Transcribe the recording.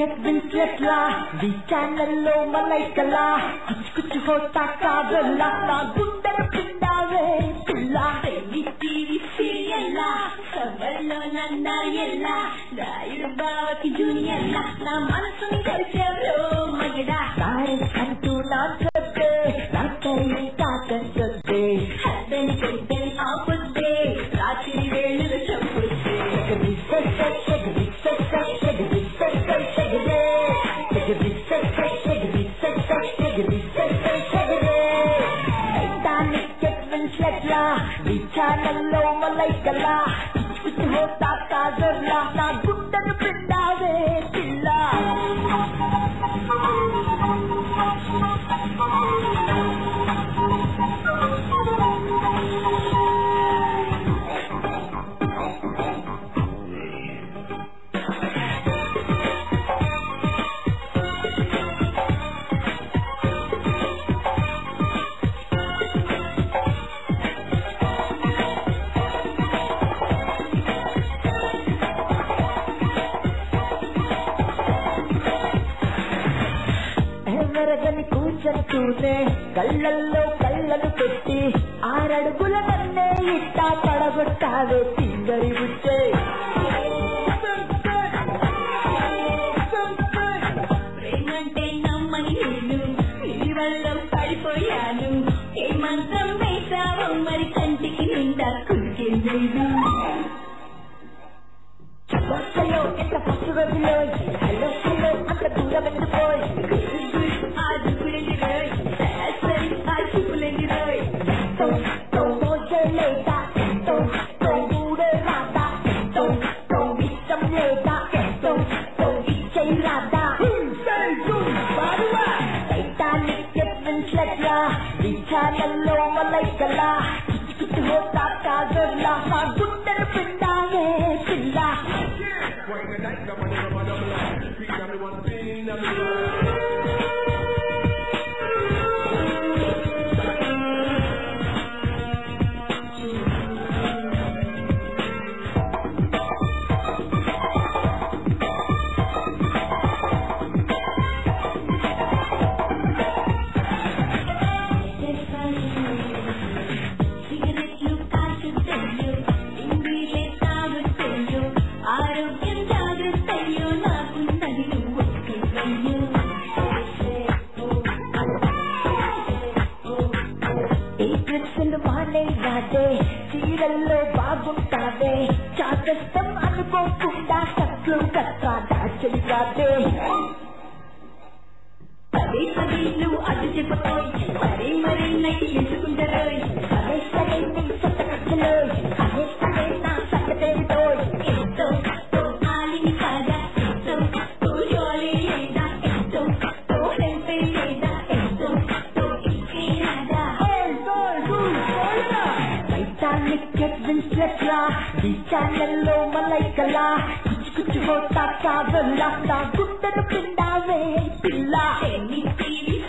Kate Winslet law the ఛానల్లో మలైకలా కుచ్ కుచ్ హోతా కాగలా నా గుండెను పిండావే పిల్ల టీవీ సీరియల్లా సవర్లో నన్నాయల్లా రాయుడు బావకి జూనియర్లా నా మనసుని కలిసారో మగడా సారి అంటూ నా చెప్తే నా కై కాకంటే హద్దని కొద్దని ఆపుద్దే రాత్రి వేళలు చంపుద్దే ఛానల్లో మలైకలా హోతా కాజర్లా నా గుండెను పిండావే పిల్ల మెరగని కూర్చొస్తూనే కళ్ళల్లో కళ్ళను పెట్టి 6 అడుగుల నన్నే ఇట్టా పడగొట్టావే సింగరి బుచ్చే ప్రేమంటే నమ్మని నేను నీ వల్ల పడిపోయాను ఏ మంత్రం వేశావో మరి కంటికి నిండా కురికేలేదు చలో ఎంత పసు రోజులో హలో హలో అంత దూరం ఎందుకోయ్ ఛానల్లో మలైకలా కుచ్ హోతా కాజర్లా నా గుండెను పిండావే పిల్ల చీరల్లో బాగుంటావే చాకష్టం అనుకోకుండా కట్లు కట్టా దాచలి కాదే పదే పదే నువ్వు అది చెప్పుకోయి మరీ మరీ నైట్ ఎంచుకుంటారోయ్ అదే సరే నీ సొంత ఖర్చులో అదే సరే నా సత్తేమిటో ఎంతో ఆలిని కాదా ఎంతో జోలి లేదా ఎంతో హెల్పే లేదా ఎంతో ఇంకే రాదా కేట్ విన్స్లెట్ లా ది ఛానల్లో మలైకలా కుచ్ హోతా కాగలా నా గుండెను పిండావే పిల్ల